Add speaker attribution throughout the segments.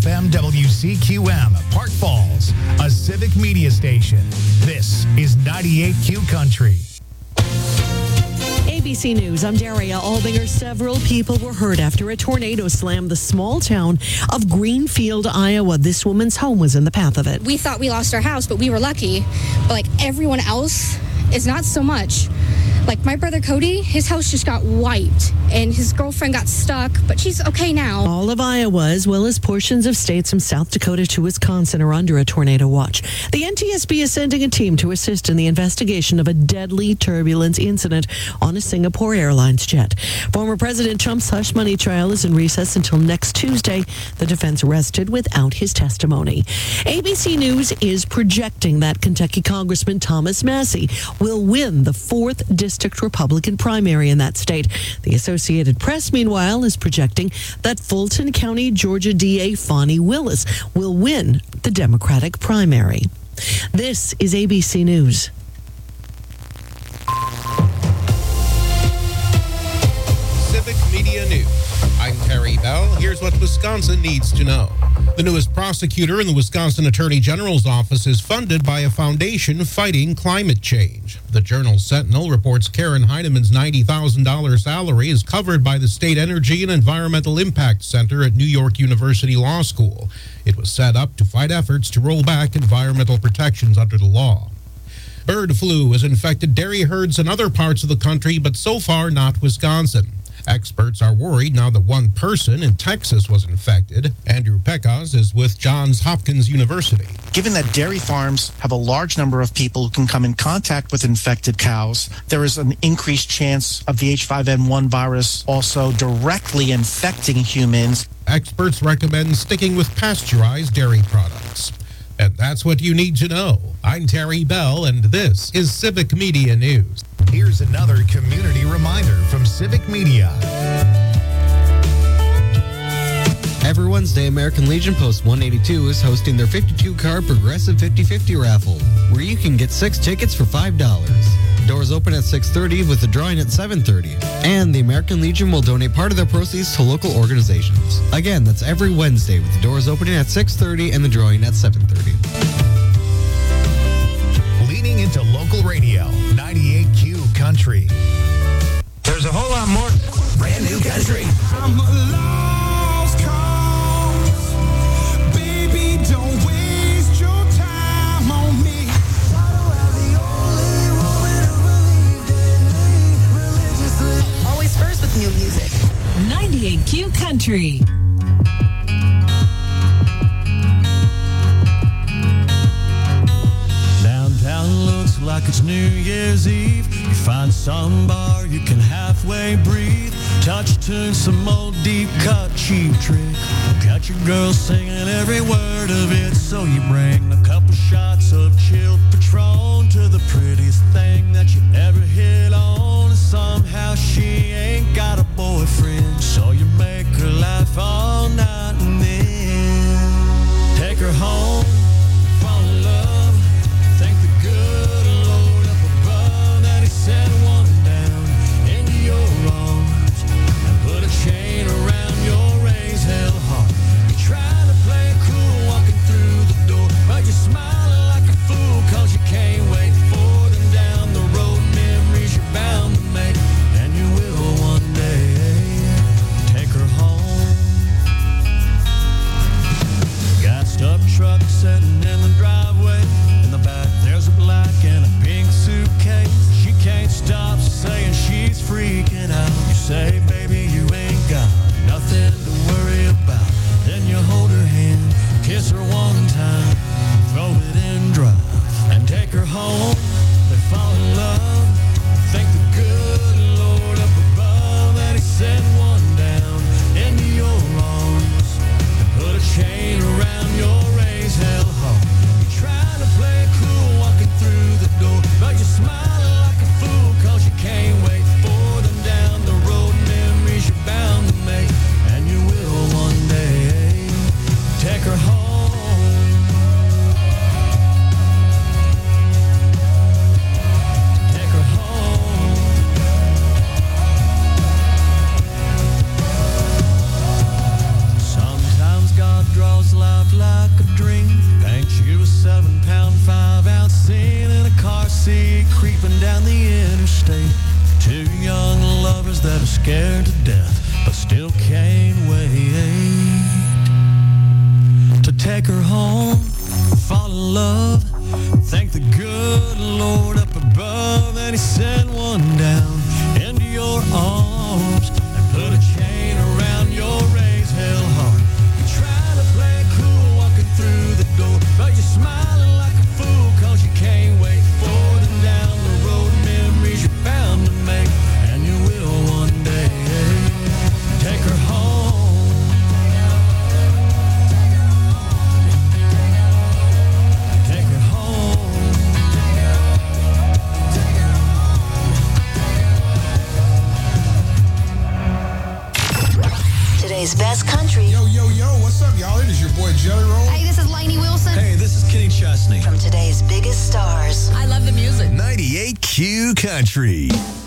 Speaker 1: FM WCQM, Park Falls, a civic media station. This is 98Q Country.
Speaker 2: ABC News, I'm Daria Albinger. Several people were hurt after a tornado slammed the small town of Greenfield, Iowa. This woman's home was in the path of it.
Speaker 3: We thought we lost our house, but we were lucky. But like everyone else is not so much. Like my brother Cody, his house just got wiped and his girlfriend got stuck, but she's okay now.
Speaker 2: All of Iowa, as well as portions of states from South Dakota to Wisconsin, are under a tornado watch. The NTSB is sending a team to assist in the investigation of a deadly turbulence incident on a Singapore Airlines jet. Former President Trump's hush money trial is in recess until next Tuesday. The defense rested without his testimony. ABC News is projecting that Kentucky Congressman Thomas Massie will win the 4th District Republican primary in that state. The Associated Press, meanwhile, is projecting that Fulton County, Georgia DA Fani Willis will win the Democratic primary. This is ABC News.
Speaker 4: Civic Media News. I'm Terry Bell. Here's what Wisconsin needs to know. The newest prosecutor in the Wisconsin Attorney General's office is funded by a foundation fighting climate change. The Journal Sentinel reports Karen Heinemann's $90,000 salary is covered by the State Energy and Environmental Impact Center at New York University Law School. It was set up to fight efforts to roll back environmental protections under the law. Bird flu has infected dairy herds in other parts of the country, but so far not Wisconsin. Experts are worried now that one person in Texas was infected. Andrew Pecos is with Johns Hopkins University.
Speaker 5: Given that dairy farms have a large number of people who can come in contact with infected cows, there is an increased chance of the H5N1 virus also directly infecting humans.
Speaker 4: Experts recommend sticking with pasteurized dairy products. And that's what you need to know. I'm Terry Bell, and this is Civic Media News.
Speaker 1: Here's another community reminder from Civic Media.
Speaker 6: Every Wednesday, American Legion Post 182 is hosting their 52-car Progressive 50/50 raffle, where you can get 6 tickets for $5. Doors open at 6:30 with the drawing at 7:30. And the American Legion will donate part of their proceeds to local organizations. Again, that's every Wednesday with the doors opening at 6:30 and the drawing at 7:30.
Speaker 1: Leaning into local radio, 98Q Country.
Speaker 7: There's a whole lot more brand new country.
Speaker 8: I'm a lost cause. Baby, don't waste your time on me.
Speaker 9: Always first with new music. 98Q Country.
Speaker 10: Downtown looks like it's New Year's Eve. You find some bar you can halfway breathe. Touch tune, some old deep cut cheap trick. Got your girl singing every word of it. So you bring a couple shots of chilled Patron to the prettiest thing that you ever hit on. And somehow she ain't got a boyfriend. So you make her laugh all night and then take her home, fall in love. Thank the good Lord up above that he sent one down into your arms and put a chain around your raised hell heart. You try to play it cool walking through the door, but you're smiling like a fool cause you can't wait for them down the road. Memories you're bound to make, and you will one day take her home. Got stuck truck set creeping down the interstate. Two young lovers that are scared to death, but still can't wait to take her home, fall in love, thank the good Lord up above, and he sent one down into your arms and put a chain around your raised hell heart. You try to play it cool walking through the door, but you're smiling like a fool cause you can't wait for them down the road. Memories you're bound to make, and you will one day. Take her home. Take her home.
Speaker 11: Today's best country.
Speaker 12: Yo, what's up, y'all? It is your boy Jelly Roll.
Speaker 11: Hey, this is Lainey Wilson.
Speaker 10: Hey, this is Kenny Chesney.
Speaker 11: From today's biggest stars.
Speaker 9: I love the music.
Speaker 7: 98Q Country.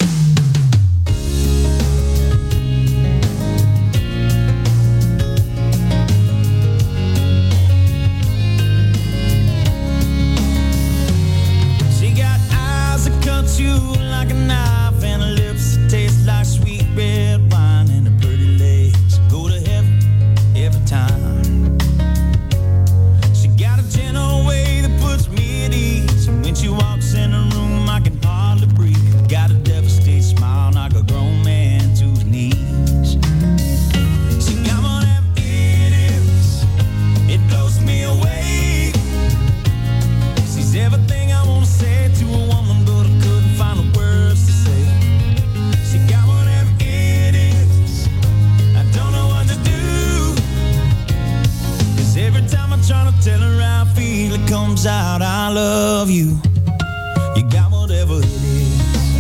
Speaker 10: She got eyes that cut you like a knife and her lips that taste like sweet red wine, and her pretty legs go to heaven every time. She got a gentle way that puts me at ease, and when she walks in the room I can hardly breathe. Got a devastating smile like a grown man to his knees. She got whatever it is, it blows me away. She's everything I want to say to a woman, but I couldn't find the words to say. She got whatever it is, I don't know what to do. 'Cause every time I try to tell her how I feel, it comes out, I love you. You got whatever it is.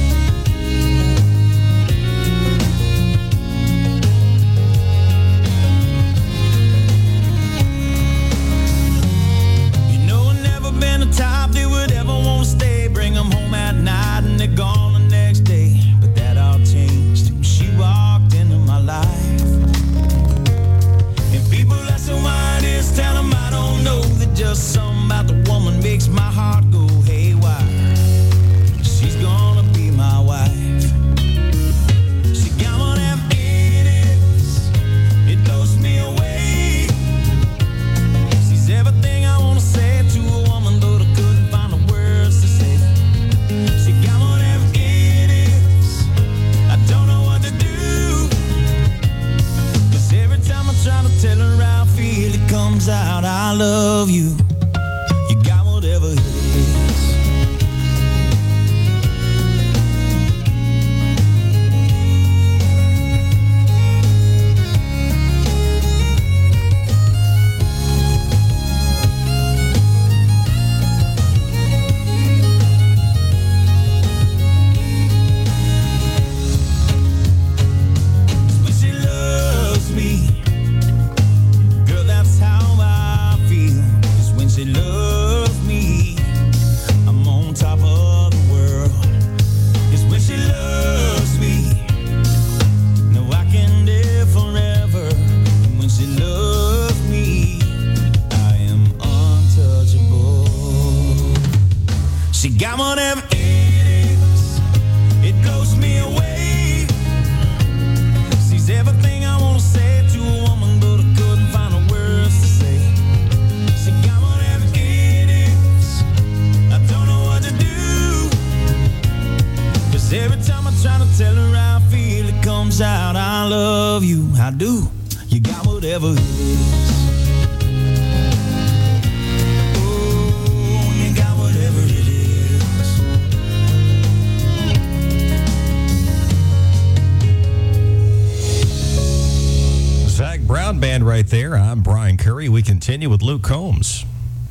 Speaker 10: You know I've never been the type that would ever want to stay, bring them home at night and they're gone the next day. But that all changed when she walked into my life. And people ask me why it is, tell them I don't know, that just something about the woman makes my heart go haywire. She's gonna be my wife. She got whatever it is, it blows me away. She's everything I wanna say to a woman, but I couldn't find the words to say. She got whatever it is, I don't know what to do. 'Cause every time I try to tell her how I feel, it comes out, I love you. You got whatever it is. When she loves me, girl, that's how I feel. 'Cause when she loves me, I'm on top of the world. 'Cause when she loves me, no, I can live forever. And when she loves me, I am untouchable. She got whatever it is, it blows me away. She's everything I want to say to a woman, but I couldn't find the words to say. She got whatever it is, I don't know what to do. 'Cause every time I try to tell her how I feel, it comes out, I love you. I do. You got whatever it is. Oh, you got whatever it is.
Speaker 13: Zach Brown Band right there. I'm Brian Curry. We continue with Luke Combs.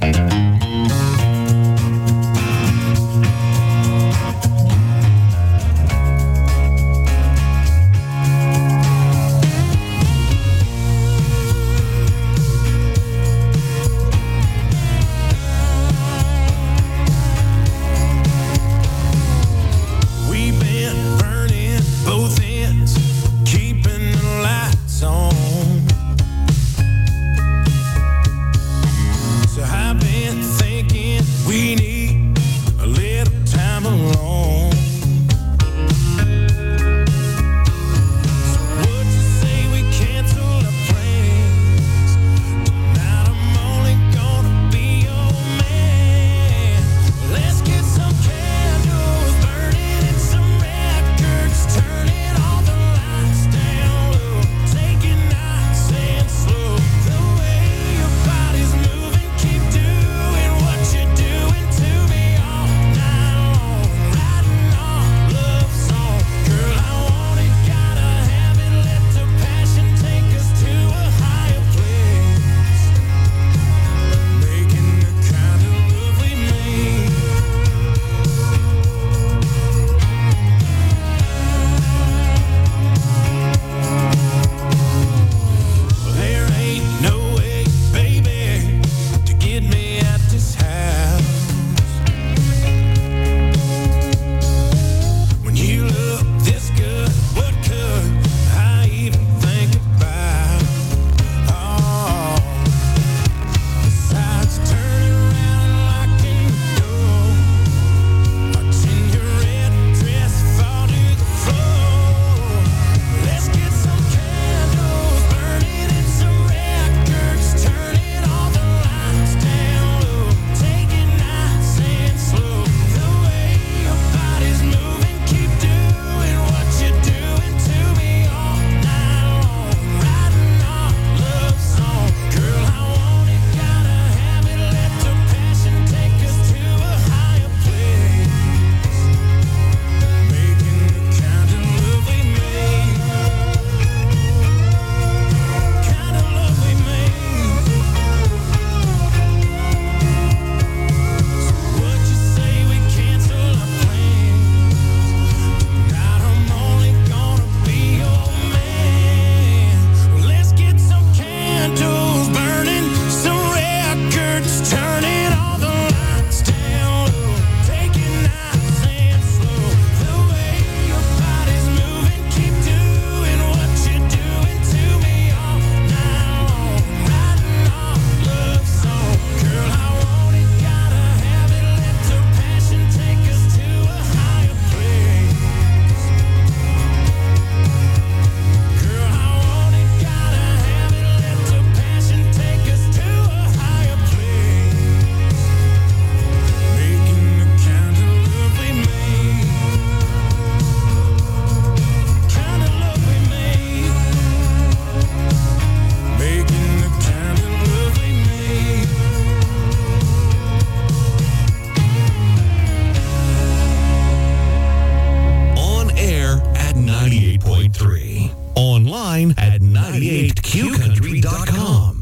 Speaker 8: We've been burning both ends, keeping the lights on. So I've been thinking
Speaker 1: online at 98qcountry.com.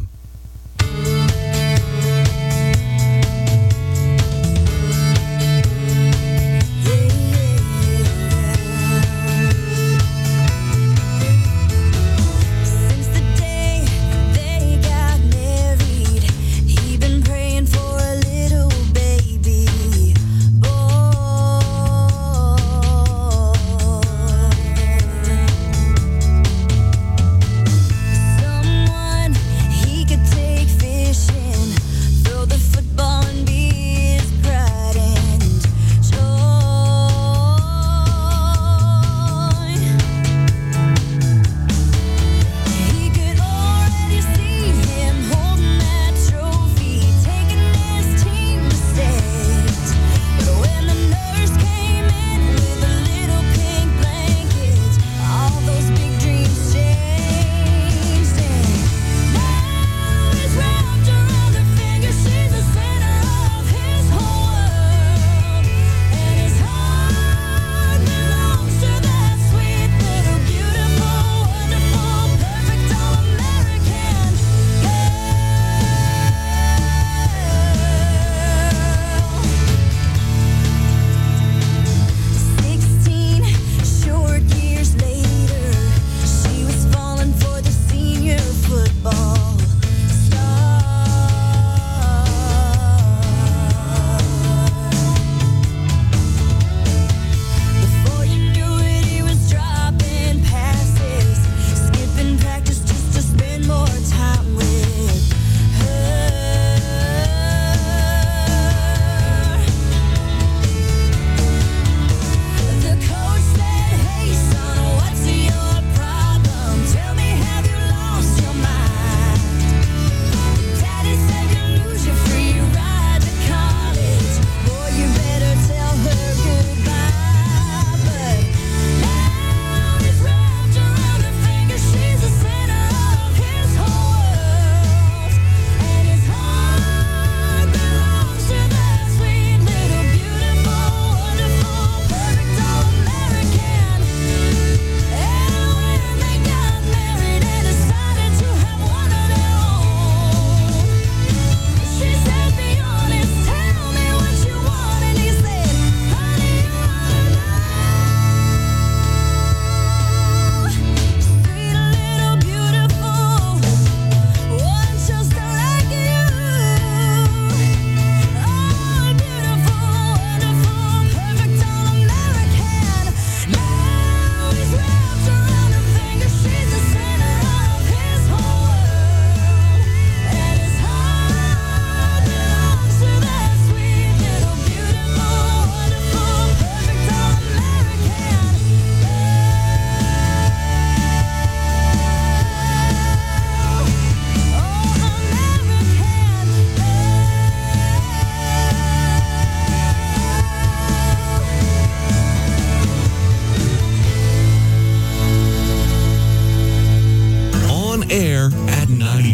Speaker 1: Air at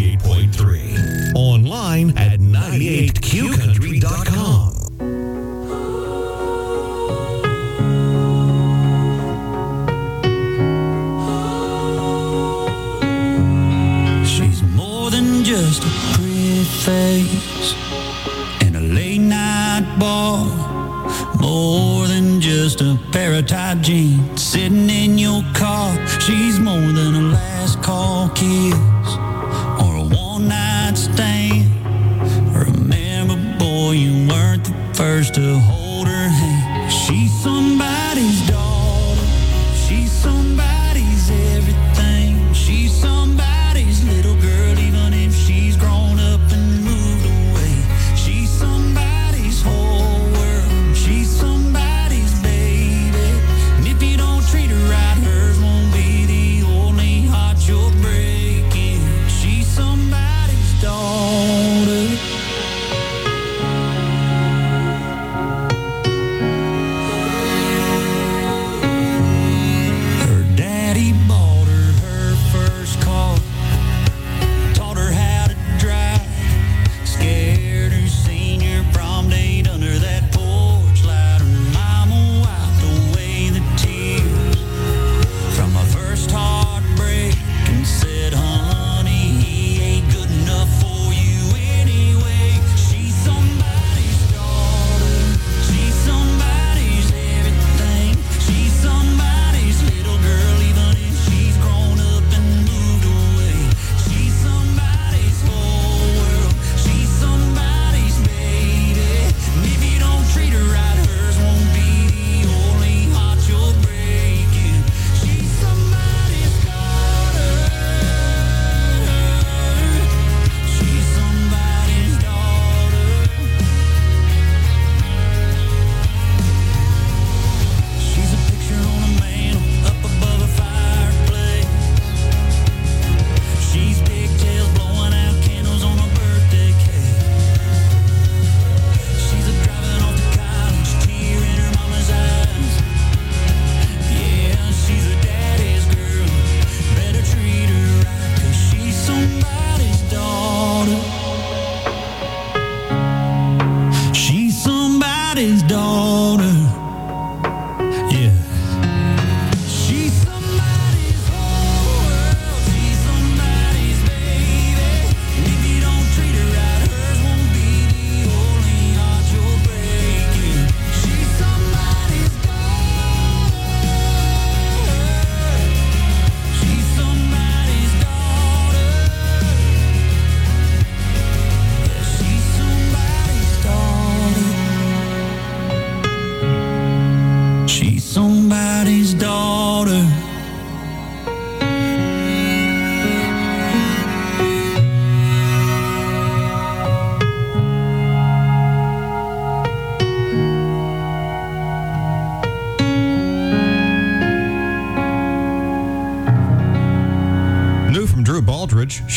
Speaker 1: 98.3. Online at 98qcountry.com.
Speaker 10: She's more than just a pretty face and a late night bar. More than just a pair of tight jeans sitting in your car. She's more than a last call kiss or a one night stand. Remember, boy, you weren't the first to hold her hand. She's somebody's daughter. She's somebody's everything. She's somebody's little girl, even if she's grown up and moved away. She's somebody's whole world. She's somebody's baby. And if you don't treat her right, hers won't be the only heart you're breaking. She's somebody's daughter.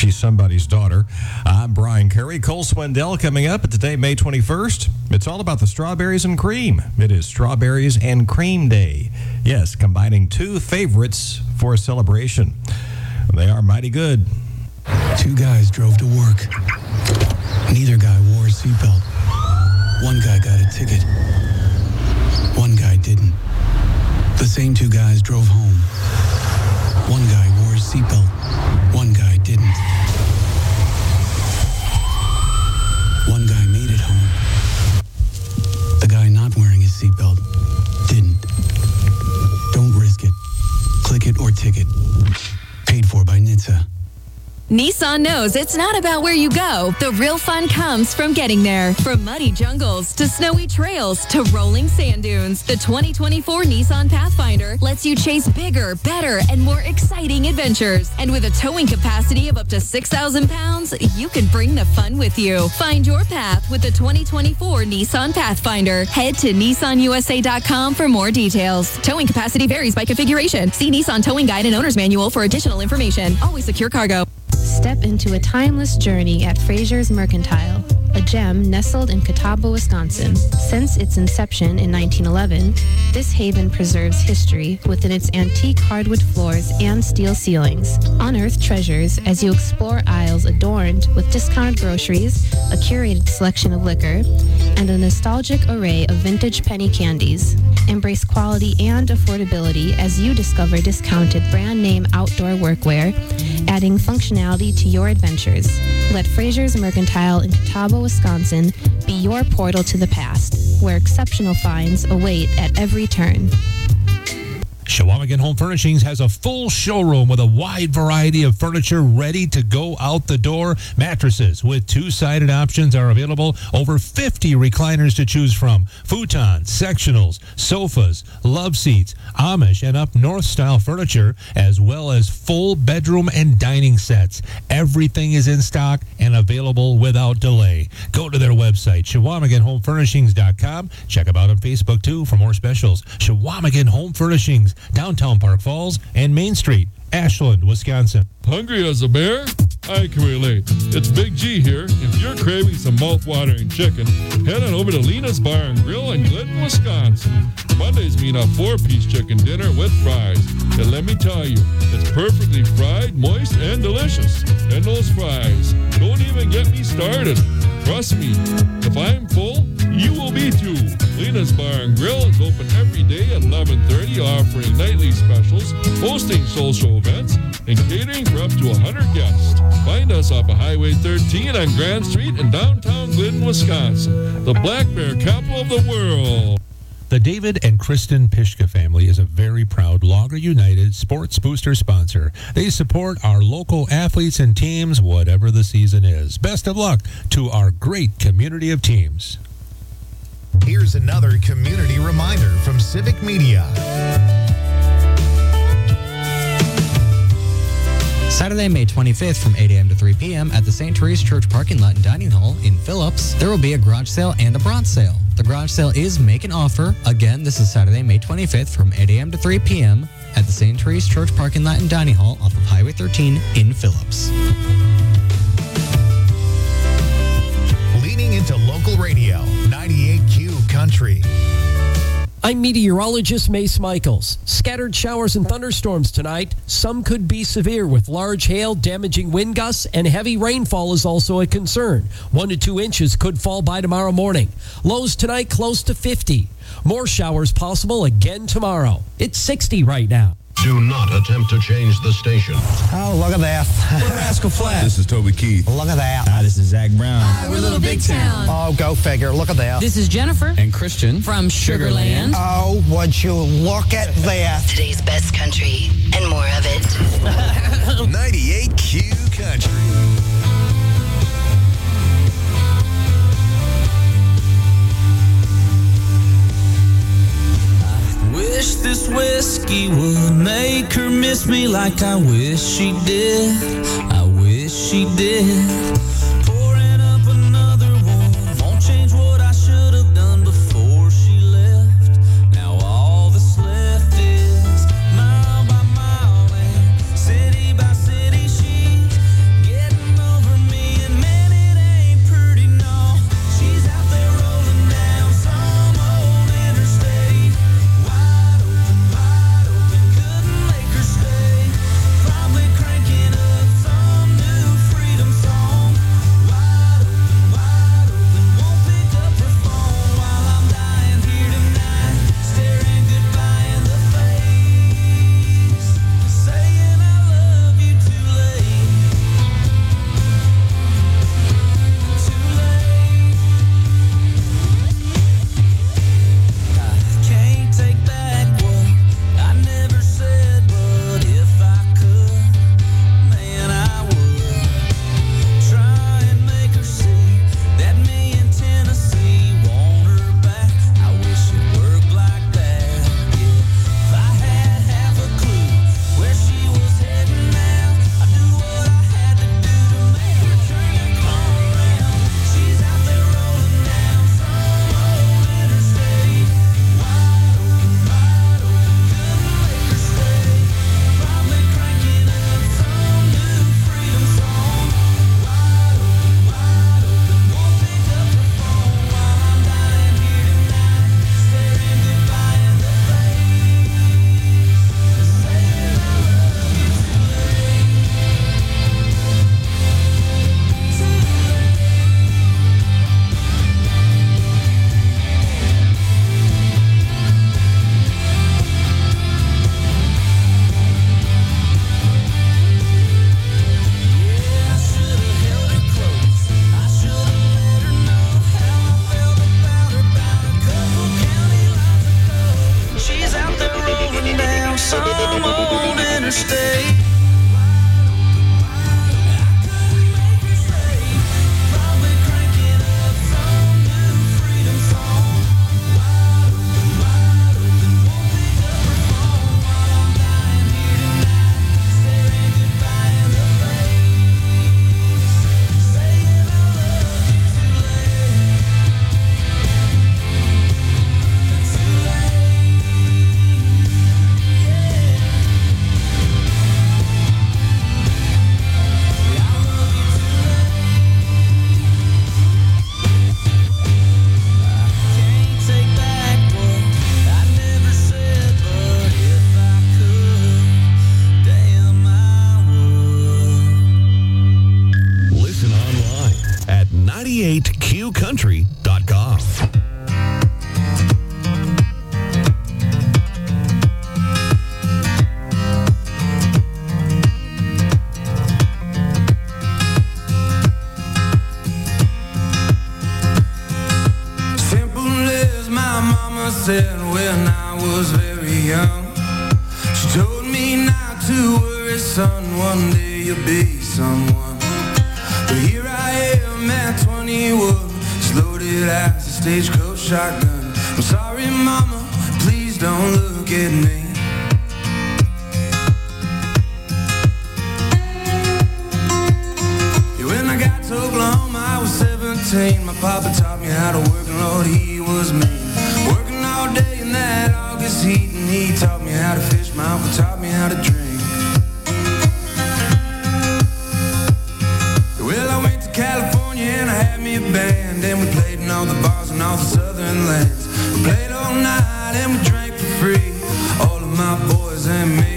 Speaker 13: She's somebody's daughter. I'm Brian Curry. Cole Swindell coming up. And today, May 21st, it's all about the strawberries and cream. It is Strawberries and Cream Day. Yes, combining two favorites for a celebration. They are mighty good.
Speaker 14: Two guys drove to work. Neither guy wore a seatbelt. One guy got a ticket. One guy didn't. The same two guys drove home. One guy wore his seatbelt. One guy didn't. One guy made it home. The guy not wearing his seatbelt didn't. Don't risk it. Click it or ticket. Paid for by NHTSA.
Speaker 15: Nissan knows it's not about where you go. The real fun comes from getting there. From muddy jungles to snowy trails to rolling sand dunes, the 2024 Nissan Pathfinder lets you chase bigger, better, and more exciting adventures. And with a towing capacity of up to 6,000 pounds, you can bring the fun with you. Find your path with the 2024 Nissan Pathfinder. Head to nissanusa.com for more details. Towing capacity varies by configuration. See Nissan Towing Guide and Owner's Manual for additional information. Always secure cargo.
Speaker 16: Step into a timeless journey at Fraser's Mercantile, a gem nestled in Catawba, Wisconsin. Since its inception in 1911, this haven preserves history within its antique hardwood floors and steel ceilings. Unearth treasures as you explore aisles adorned with discounted groceries, a curated selection of liquor, and a nostalgic array of vintage penny candies. Embrace quality and affordability as you discover discounted brand name outdoor workwear, adding functionality to your adventures. Let Fraser's Mercantile in Catawba, Wisconsin be your portal to the past, where exceptional finds await at every turn.
Speaker 17: Chequamegon Home Furnishings has a full showroom with a wide variety of furniture ready to go out the door. Mattresses with two-sided options are available. Over 50 recliners to choose from. Futons, sectionals, sofas, love seats, Amish and up north style furniture, as well as full bedroom and dining sets. Everything is in stock and available without delay. Go to their website, ChequamegonHomeFurnishings.com. Check them out on Facebook, too, for more specials. Chequamegon Home Furnishings, downtown Park Falls and Main Street, Ashland, Wisconsin.
Speaker 18: Hungry as a bear? I can relate. It's Big G here. If you're craving some mouth-watering chicken, head on over to Lena's Bar and Grill in Glidden, Wisconsin. Mondays mean a 4-piece chicken dinner with fries. And let me tell you, it's perfectly fried, moist, and delicious. And those fries, don't even get me started. Trust me, if I'm full, you will be too. Lena's Bar and Grill is open every day at 11:30, offering nightly specials, hosting social events, and catering for up to 100 guests. Find us off of Highway 13 on Grand Street in downtown Glidden, Wisconsin, the Black Bear capital of the world.
Speaker 17: The David and Kristen Pishka family is a very proud Logger United Sports Booster sponsor. They support our local athletes and teams, whatever the season is. Best of luck to our great community of teams.
Speaker 1: Here's another community reminder from Civic Media.
Speaker 19: Saturday, May 25th from 8 a.m. to 3 p.m. at the St. Therese Church Parking Lot and Dining Hall in Phillips, there will be a garage sale and a bronze sale. The garage sale is make an offer. Again, this is Saturday, May 25th from 8 a.m. to 3 p.m. at the St. Therese Church Parking Lot and Dining Hall off of Highway 13 in Phillips.
Speaker 1: Leading into local radio, 98Q Country.
Speaker 20: I'm meteorologist Mace Michaels. Scattered showers and thunderstorms tonight. Some could be severe with large hail, damaging wind gusts, and heavy rainfall is also a concern. 1 to 2 inches could fall by tomorrow morning. Lows tonight close to 50. More showers possible again tomorrow. It's 60 right now.
Speaker 21: Do not attempt to change the station.
Speaker 22: Oh, look at that.
Speaker 21: We're Rascal Flatts.
Speaker 22: This is Toby Keith. Look at that.
Speaker 23: Hi, this is Zach Brown.
Speaker 22: Hi, we're Little Big Town. Oh, go figure. Look at that.
Speaker 24: This is Jennifer.
Speaker 23: And Christian.
Speaker 24: From Sugarland.
Speaker 22: Oh, would you look at that.
Speaker 11: Today's best country and more of it.
Speaker 1: 98Q Country.
Speaker 8: Wish this whiskey would make her miss me like I wish she did. I wish she did. Pouring up another one. Won't change what I should have done before she left. Now all that's left is mile by mile and city by city. She's getting interstate.
Speaker 21: Listen online at 98qcountry.com.
Speaker 8: Simple as my mama said when I was very young. She told me not to worry, son, one day you'll be someone. But here I am at 21, just loaded as a stagecoach shotgun. I'm sorry, mama, please don't look at me. Yeah, when I got to Oklahoma, I was 17. My papa taught me how to work, and Lord, he was mean. Working all day in that August heat, and he taught me how to fish. My uncle taught me how to drink. Well, I went to California and I had me a band, and we played in all the bars and all the southern lands. We played all night and we drank for free, all of my boys and me.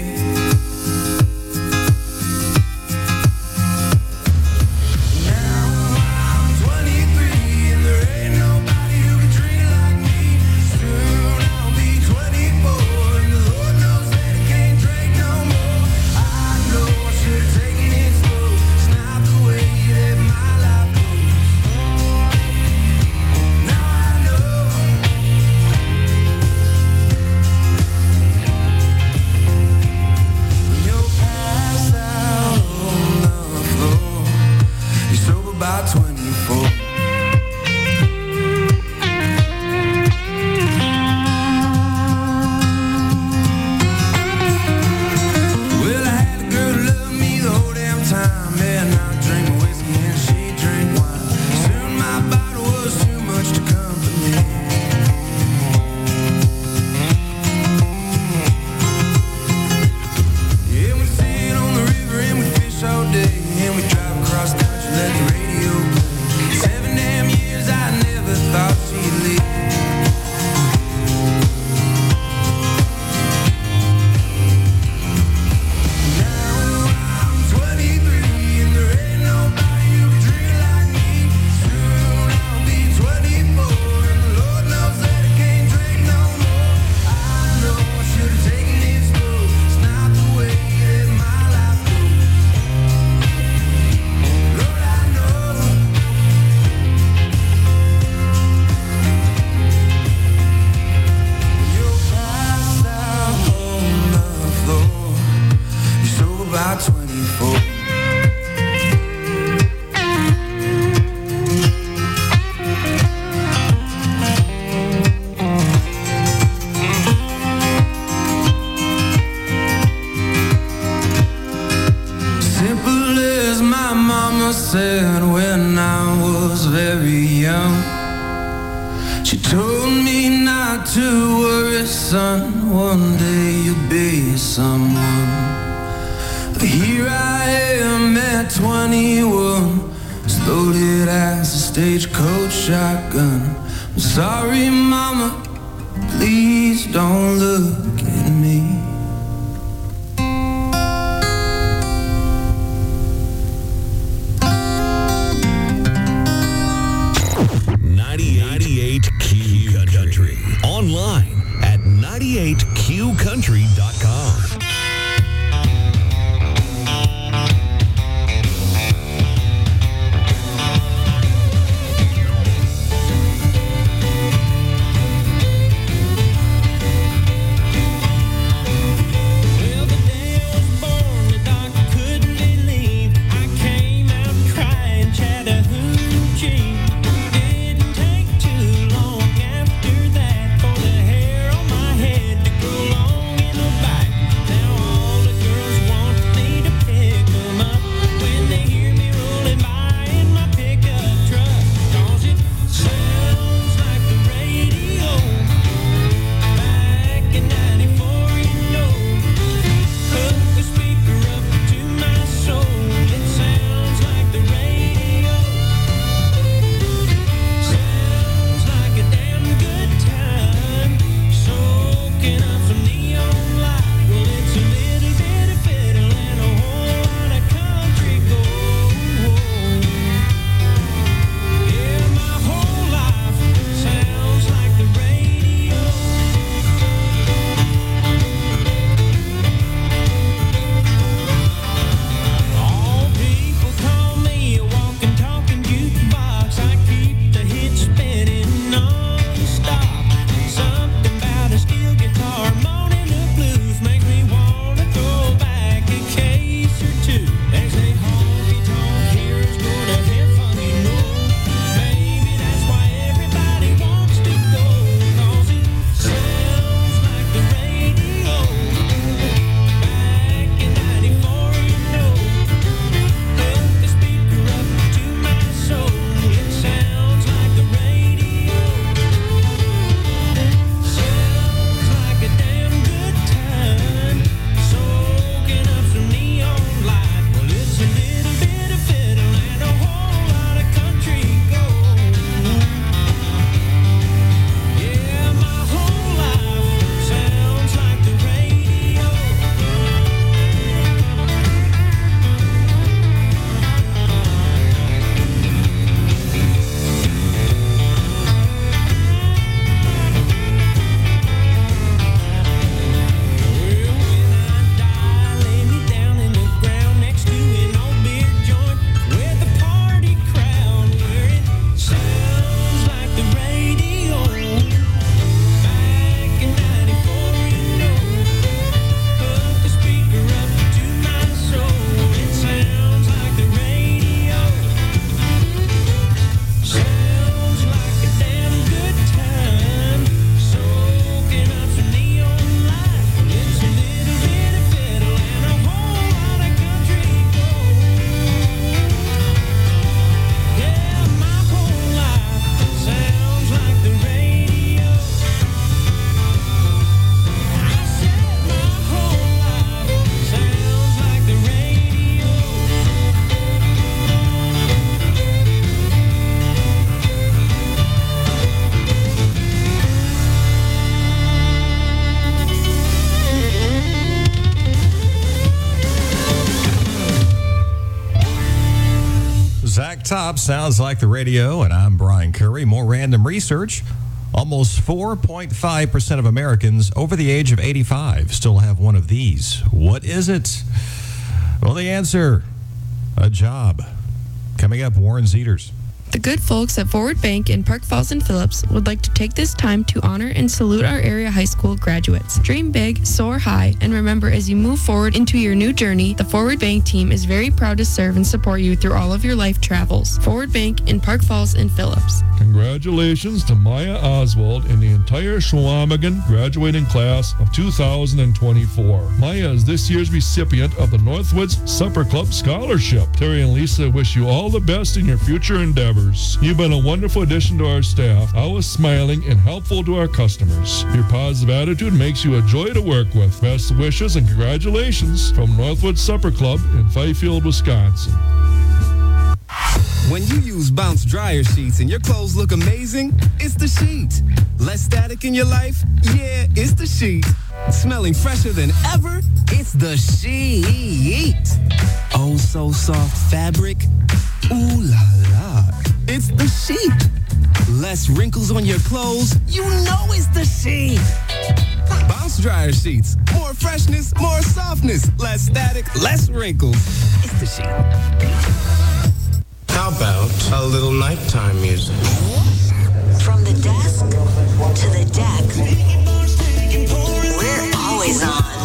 Speaker 8: About 24. Well, I had a girl who loved me the whole damn time. Man, I drink whiskey and she drink wine. Soon my bottle was too much to comfort me. Yeah, we sit on the river and we fish all day, and we drive across country, let the radio play. 7 damn years I never thought she'd leave. Now I'm 23 and there ain't nobody who can drink like me. Soon I'll be 24 and the Lord knows that I can't drink no more. I know I should have taken it slow. It's not the way that my life goes. Lord, I know. You're passed out on the floor. You're sober by 24. Simple as my mama said when I was very young. She told me not to worry, son, one day you'll be someone. But here I am at 21, as loaded as a stagecoach shotgun. I'm sorry, mama, please don't look at me.
Speaker 21: 98Q Country. Online at 98qcountry.com.
Speaker 8: Well, the day I was born
Speaker 13: top sounds like the radio, and I'm Brian Curry. More random research. Almost 4.5% of Americans over the age of 85 still have one of these. What is it? Well, the answer, a job. Coming up, Warren Zeters.
Speaker 2: The good folks at Forward Bank in Park Falls and Phillips would like to take this time to honor and salute our area high school graduates. Dream big, soar high, and remember, as you move forward into your new journey, the Forward Bank team is very proud to serve and support you through all of your life travels. Forward Bank in Park Falls and Phillips.
Speaker 18: Congratulations to Maya Oswald and the entire Chequamegon graduating class of 2024. Maya is this year's recipient of the Northwoods Supper Club Scholarship. Terry and Lisa wish you all the best in your future endeavors. You've been a wonderful addition to our staff, always smiling and helpful to our customers. Your positive attitude makes you a joy to work with. Best wishes and congratulations from Northwood Supper Club in Fifield, Wisconsin.
Speaker 3: When you use Bounce dryer sheets and your clothes look amazing, it's the sheet. Less static in your life? Yeah, it's the sheet. Smelling fresher than ever? It's the sheet. Oh, so soft fabric? Ooh la la. It's the sheet. Less wrinkles on your clothes? You know it's the sheet. Bounce dryer sheets. More freshness, more softness. Less static, less wrinkles. It's the sheet.
Speaker 23: How about a little nighttime music?
Speaker 11: From the desk to the deck, we're always on.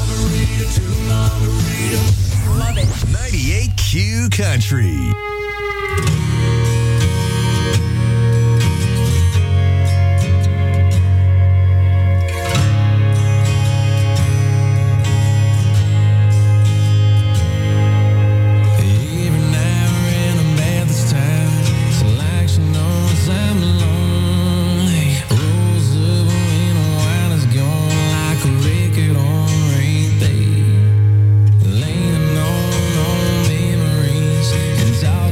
Speaker 21: Love it. 98Q Country.
Speaker 8: Talk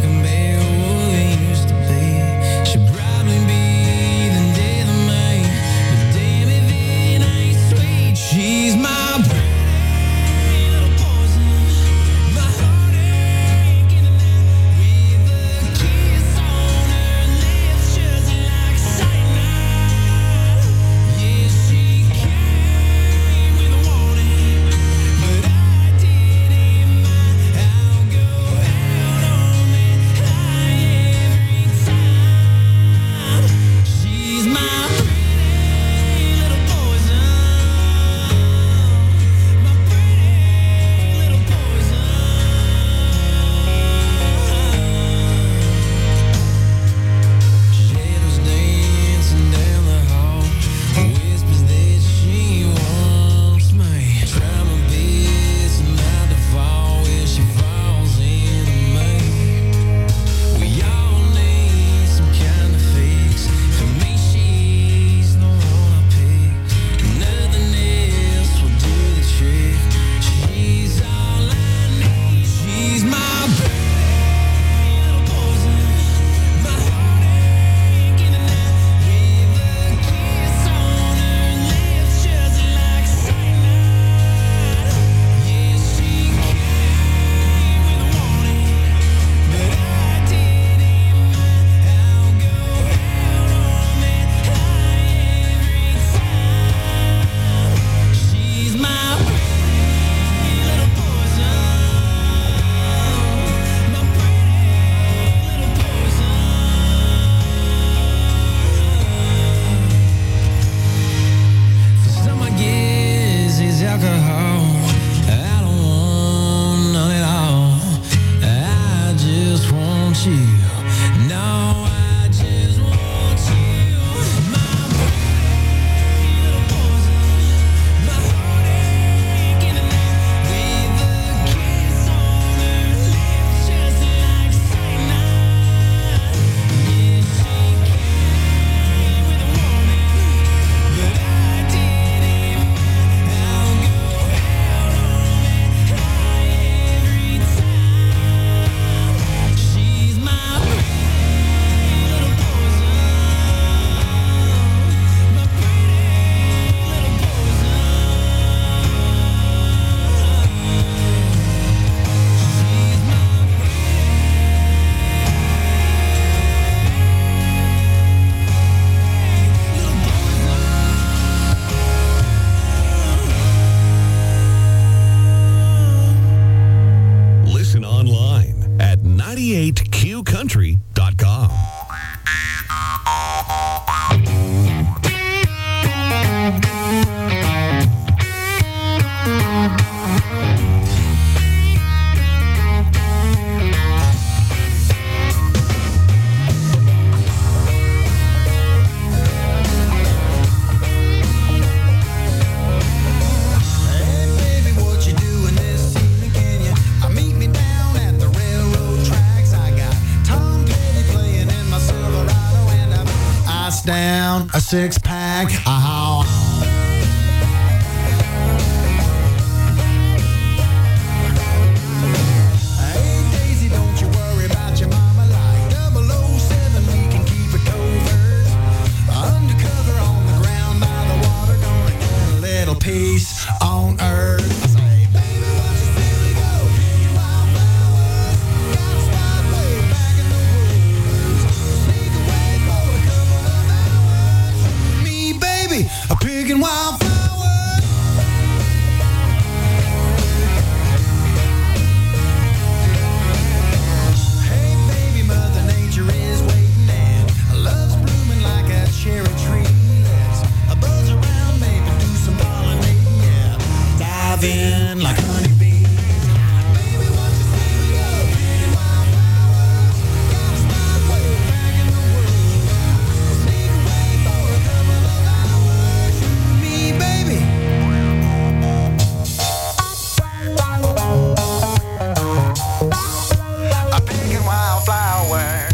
Speaker 4: six-pack. Oh. Peace on earth. I say, baby, what you say we go? Picking wildflowers. Got a spot way back in the woods. Sneak away for a couple of hours. Me, baby, a picking wildflowers. Hey, baby, Mother Nature is waiting and love's blooming like a cherry tree. Let's buzz around, maybe do some pollinating, yeah. Dive in like honeybees. Baby, what you say we go? Picking wildflowers. Got a spot way back in the woods. We'll sneak away for a couple of hours. Me, baby. I'm picking wildflowers.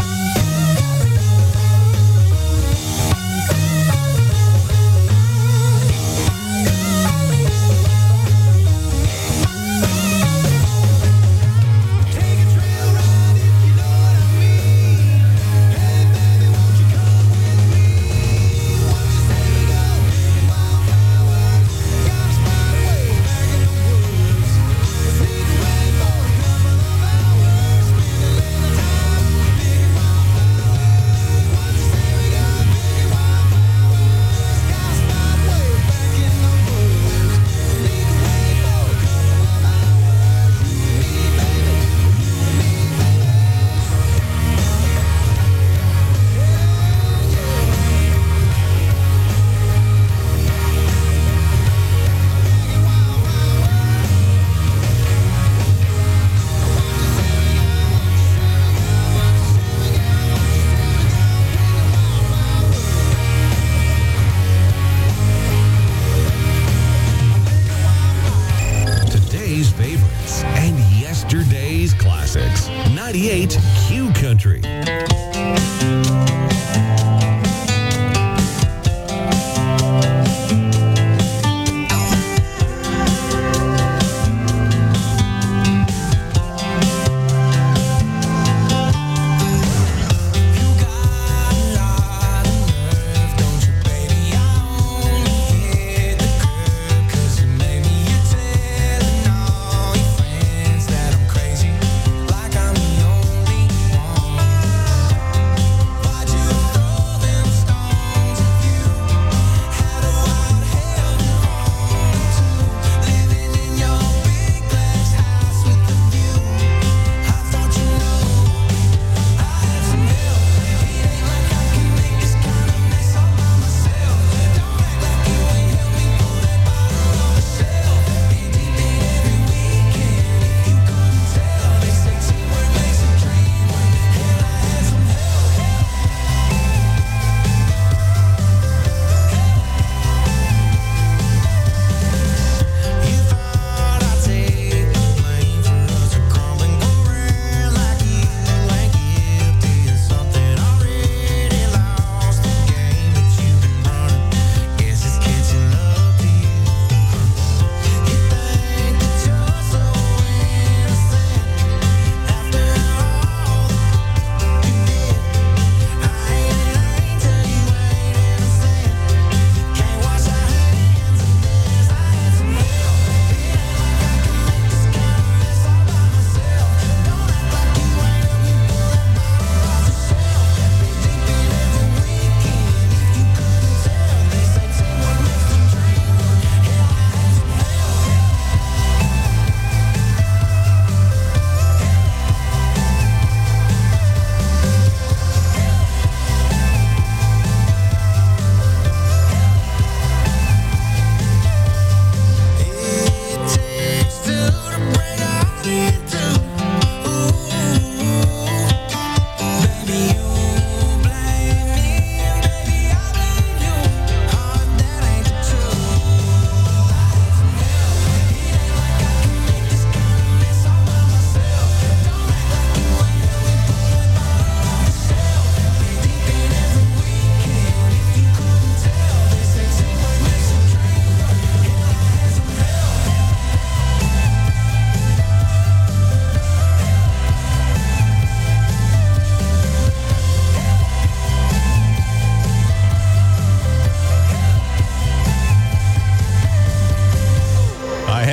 Speaker 21: Today's favorites and yesterday's classics. 98 Q Country.
Speaker 4: Like I'm the only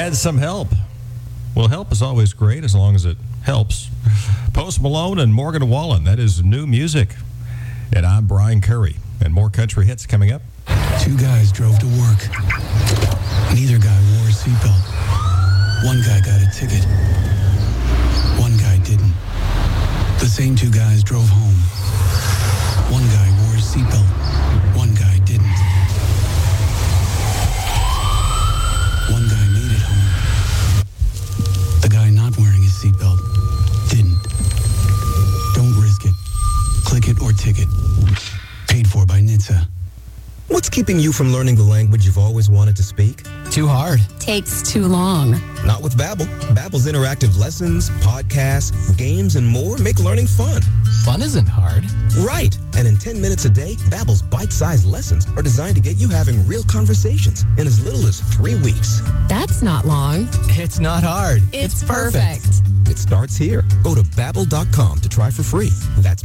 Speaker 13: had some help. Well, help is always great as long as it helps. Post Malone and Morgan Wallen, that is new music. And I'm Brian Curry, and more country hits coming up.
Speaker 14: Two guys drove to work. Neither guy wore a seatbelt. One guy got a ticket. One guy didn't. The same two guys drove home. One guy wore a seatbelt. One guy didn't. One guy made it home. The guy not wearing his seatbelt didn't. Don't risk it. Click it or ticket. Paid for by NHTSA.
Speaker 3: What's keeping you from learning the language you've always wanted to speak?
Speaker 5: Too hard.
Speaker 6: Takes too long.
Speaker 3: Not with Babbel. Babbel's interactive lessons, podcasts, games, and more make learning fun.
Speaker 5: Fun isn't hard.
Speaker 3: Right. And in 10 minutes a day, Babbel's bite-sized lessons are designed to get you having real conversations in as little as 3 weeks.
Speaker 6: That's not long.
Speaker 5: It's not hard.
Speaker 6: It's perfect.
Speaker 3: It starts here. Go to Babbel.com to try for free. That's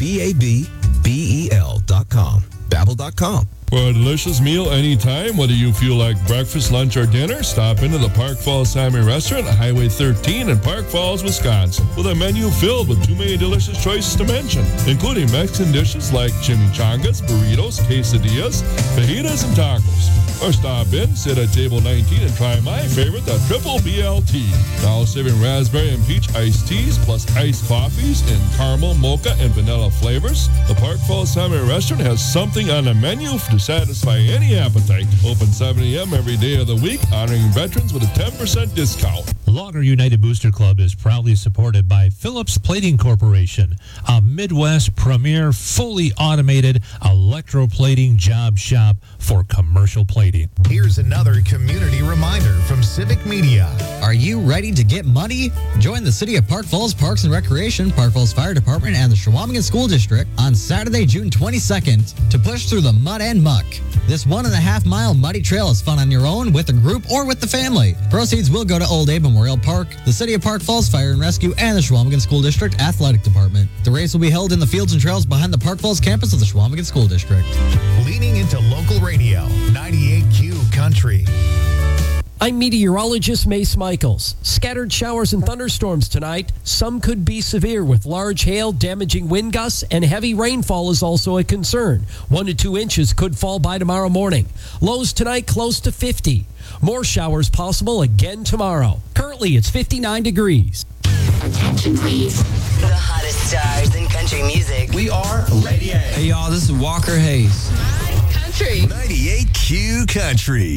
Speaker 3: BABBEL.com. Babbel.com.
Speaker 18: For a delicious meal anytime, whether you feel like breakfast, lunch, or dinner, stop into the Park Falls Salmon Restaurant at Highway 13 in Park Falls, Wisconsin, with a menu filled with too many delicious choices to mention, including Mexican dishes like chimichangas, burritos, quesadillas, fajitas, and tacos. Or stop in, sit at table 19, and try my favorite, the Triple BLT. Now serving raspberry and peach iced teas, plus iced coffees in caramel, mocha, and vanilla flavors. The Park Falls Salmon Restaurant has something on the menu to satisfy any appetite. Open 7 a.m. every day of the week, honoring veterans with a 10% discount.
Speaker 17: Logger United Booster Club is proudly supported by Phillips Plating Corporation, a Midwest premier fully automated electroplating job shop for commercial plating.
Speaker 1: Here's another community reminder from Civic Media.
Speaker 19: Are you ready to get muddy? Join the City of Park Falls Parks and Recreation, Park Falls Fire Department, and the Shawamigan School District on Saturday, June 22nd to push through the mud and muck. This 1.5-mile muddy trail is fun on your own, with a group, or with the family. Proceeds will go to Old Abe Memorial Park, the City of Park Falls Fire and Rescue, and the Shawamigan School District Athletic Department. The race will be held in the fields and trails behind the Park Falls campus of the Shawamigan School District.
Speaker 1: Leaning into local radio, 98Q Country.
Speaker 20: I'm meteorologist Mace Michaels. Scattered showers and thunderstorms tonight. Some could be severe with large hail, damaging wind gusts, and heavy rainfall is also a concern. 1 to 2 inches could fall by tomorrow morning. Lows tonight close to 50. More showers possible again tomorrow. Currently, it's 59 degrees.
Speaker 11: Attention, please. The hottest stars in country music.
Speaker 7: We are Lady A.
Speaker 5: Hey, y'all, this is Walker Hayes.
Speaker 11: Country.
Speaker 21: 98Q Country.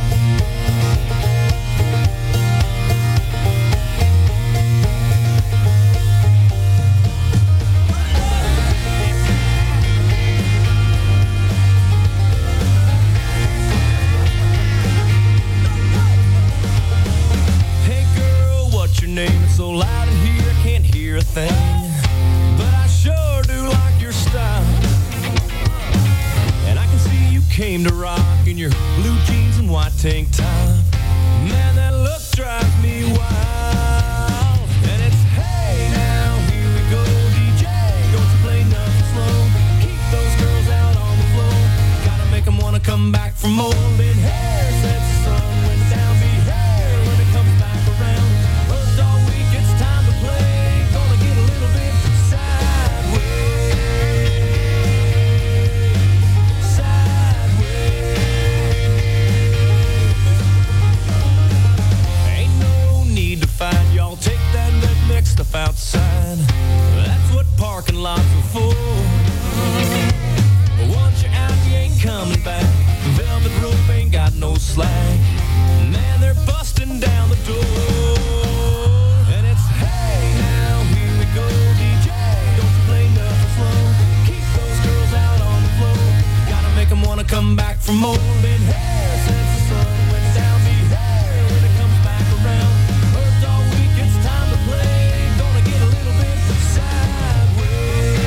Speaker 4: Name so loud in here I can't hear a thing, but I sure do like your style, and I can see you came to rock in your blue jeans and white tank top. Man, that look drives me wild, and it's hey now here we go DJ, don't you play nothing slow, keep those girls out on the floor, gotta make them wanna come back for more. Been hair since the sun went down, be hair when it comes back around. All week it's time to play. Gonna get a little bit sideways. Ain't no need to fight, y'all. Take that redneck stuff outside. That's what parking lots are for. But once you're out, you ain't coming back. Velvet rope ain't got no slack. Man, they're busting down the door. Come back for more. Been hair since the sun went down. Be hair when it comes back around. Worked all week, it's time to play. Gonna get a little bit sideways.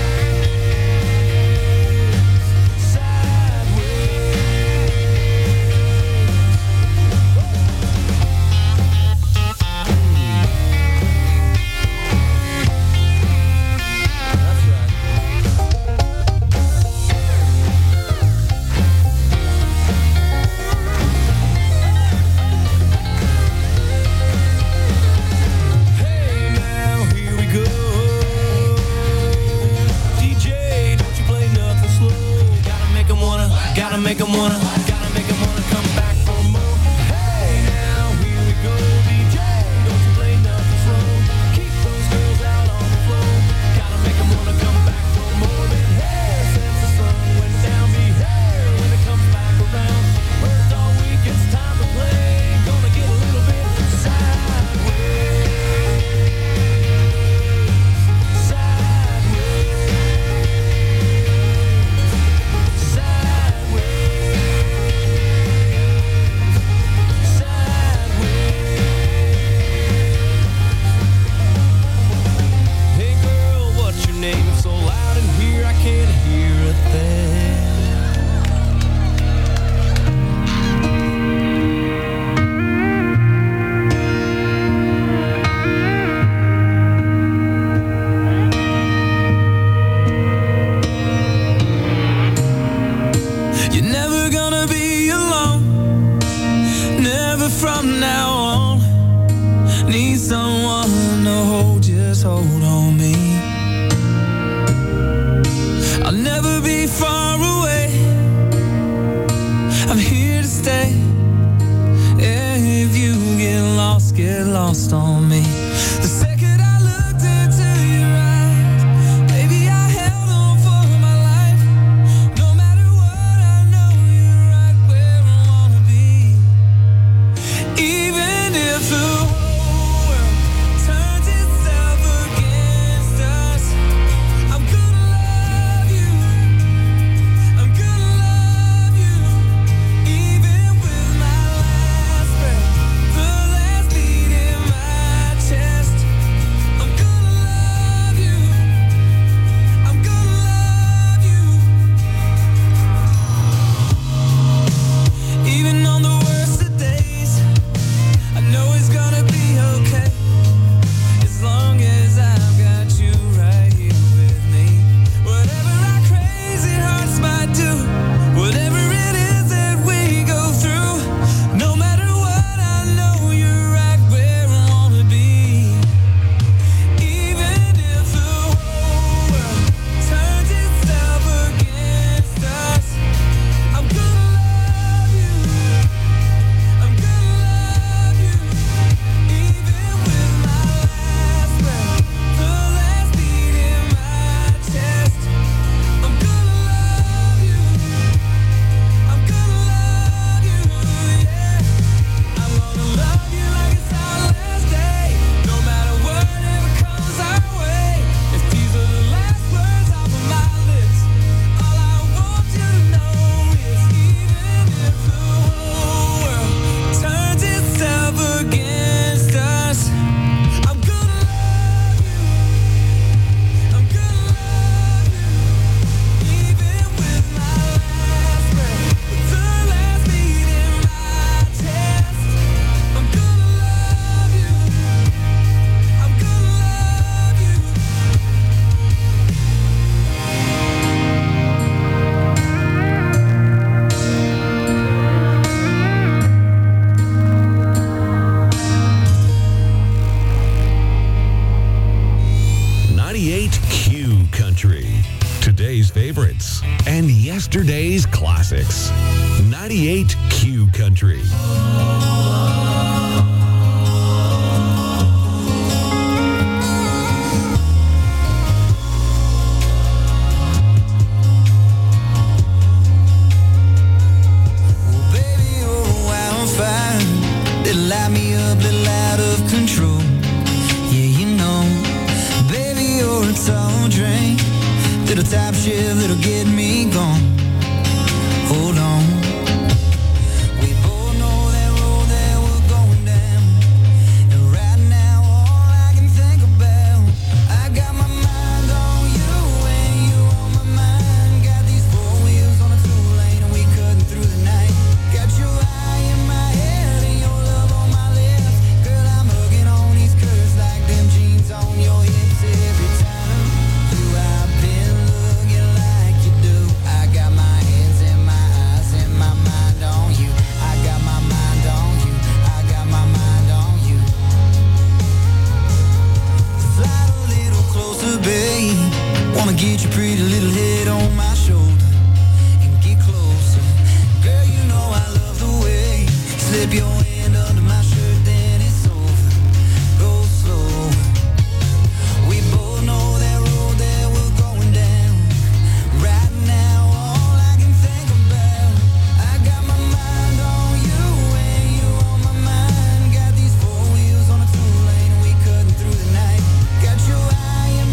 Speaker 8: from now on. Need someone to hold, just hold on me. I'll never be far away. I'm here to stay. If you get lost on me. The second I looked into your eyes, baby, I held on for my life. No matter what, I know you're right where I wanna be. Even if the whole world turns itself against us, I'm gonna love you. I'm gonna love you. Even with my last breath, the last beat in my chest, I'm gonna love you. I'm gonna love you. Even on the worst of days, I know it's gonna be okay. As long as I've got you right here with me. Whatever our crazy hearts might do, whatever it is that we go through, no matter what, I know you're right where I wanna be. Even if the whole world turns itself against us, I'm gonna love you. I'm gonna love you. Even with my last breath, the last beat in my chest, I'm gonna love you. I'm gonna love you, yeah. I'm gonna love you like it's our last day. No matter whatever comes our way. If these are the last words off of my lips, all I want you to know is even if the whole world turns itself against us, I'm gonna love you. I'm gonna love you. Even with my last breath, the last beat in my chest, I'm gonna love you. I'm gonna love you.
Speaker 21: Q Country. Today's favorites and yesterday's classics. 98 Q Country.
Speaker 8: Baby, you're a wildfire. Little light me up, little out of control. Yeah, you know. Baby, you're a tall drink. Little top shift, little get me gone. Hold on. We both know that road that we're going down. And right now, all I can think about, I got my mind on you and you on my mind. Got these four wheels on a two-lane and we cutting through the night. Got your eye in my head and your love on my lips. Girl, I'm hugging on these curves like them jeans on your hips every time. You have been looking like you do. I got my hands and my eyes and my mind on you. I got my mind on you. I got my mind on you. Slide a little closer, babe. Wanna get your pretty little head on my shoulder and get closer. Girl, you know I love the way you slip your